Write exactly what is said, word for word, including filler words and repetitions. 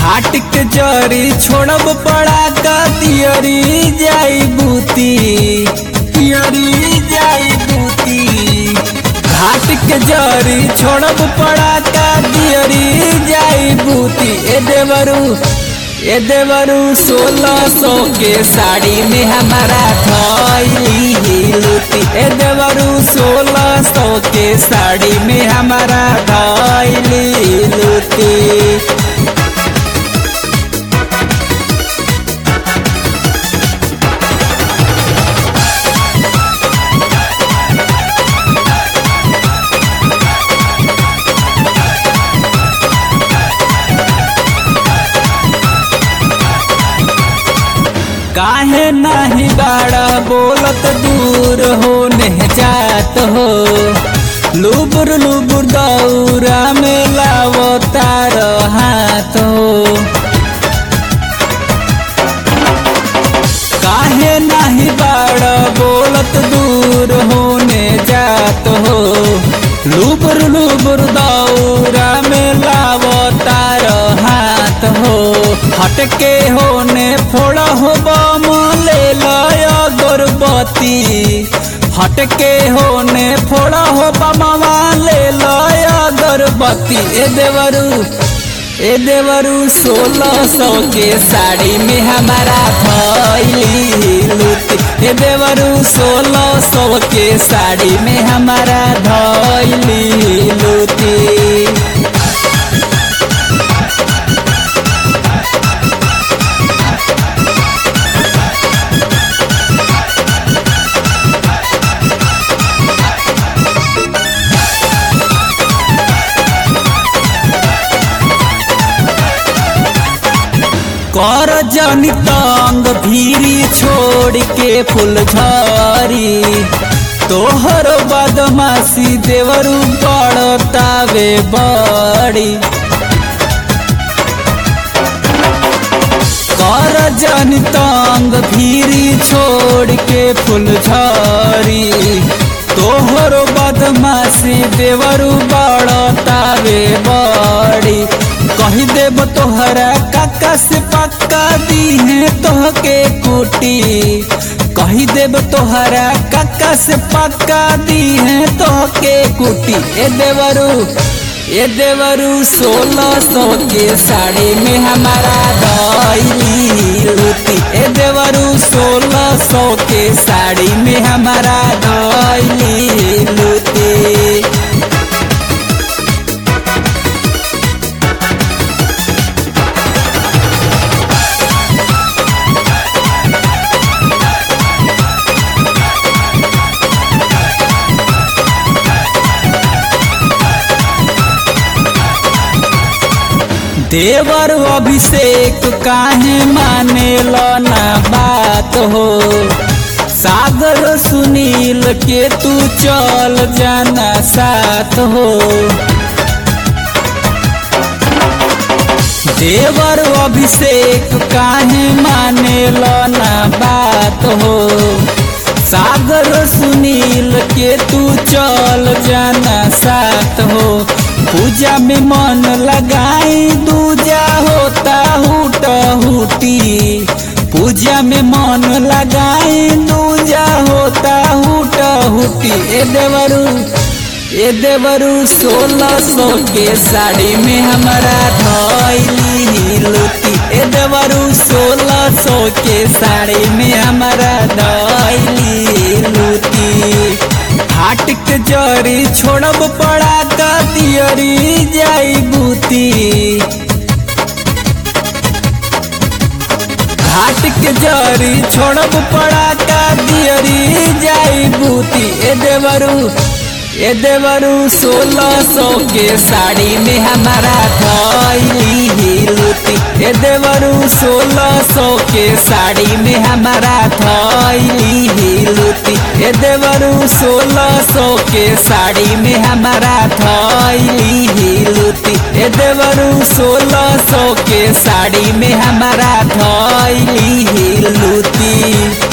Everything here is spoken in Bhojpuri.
घाट के जरी छोड़ब पड़ा का तियरी जाई बूती तियरी जाई बूती घाट के जरी छोड़ब पड़ा का तियरी जाई बूती ए देवरू ए देवरू सोलह सौ के साड़ी में हमारा थैली लूटी ए देवरू सोलह सौ के साड़ी में हमारा थैली लूटी। काहे नाही बाड़ा बोलत दूर हो नहीं जात हो लुबुर लुबुर दौरा में लावो तार हाथ हो। काहे नाही बाड़ा बोलत दूर होने जात हो लुबुर लुबुर दौरा में लावो तार हाथ हो। हटके होने फोड़ा हो बम ले लाया गर्भवती हटके होने फोड़ा हो बमवा ले लाया गर्भवती ए देवरू ए देवरू सोलह सौ के साड़ी में हमारा थैली लूटी ए देवरू सोलह सौ के साड़ी में हमारा थैली लूटी। कर जनी तंग भीरी छोड़ के फूल झरी तोहर बदमाशी देवरू पड़तावे बड़ी। कर जनी तंग भीरी छोड़ के फूल झरी तोहर बदमाशी देवरू पड़तावे बड़ी। कही देव तोहरा काका से पक्का दी है तोहके कुटी कही देव तोहरा काका से पक्का दी है तोहके कुटी ए देवरू ए देवरू सोलह सौ के साड़ी में हमारा थैली लूटी ए देवरू सोलह सौ के साड़ी में हमारा थैली लूटी। देवर अभिषेक काहे माने लो ना बात हो सागर सुनील के तू चल जाना साथ हो। देवर अभिषेक काहे माने लो ना बात हो सागर सुनील के तू चल जाना साथ हो। पूजा में मन लगाई दूजा होता हुट हुटी पूजा में मन लगाई दूजा होता हुट हुटी ए देवरू ए देवरू सोलह सौ के साड़ी में हमारा थैली लूटी ए देवरू सोलह सौ के साड़ी में हमारा थैली लूटी। घाट के जरी छोड़ब पड़ा का तियरी जाई बूती घाट के जरी छोड़ब पड़ा का तियरी जाई बूती ए देवरू ए देवरू सोलह सौ के साड़ी में हमारा थैली लूटी ए देवरू सोलह सौ के साड़ी में हमारा थैली लूटी ए देवरू सोलह सौ के साड़ी में हमारा थैली लूटी ए देवरू सोलह सौ के साड़ी में हमारा थैली लूटी।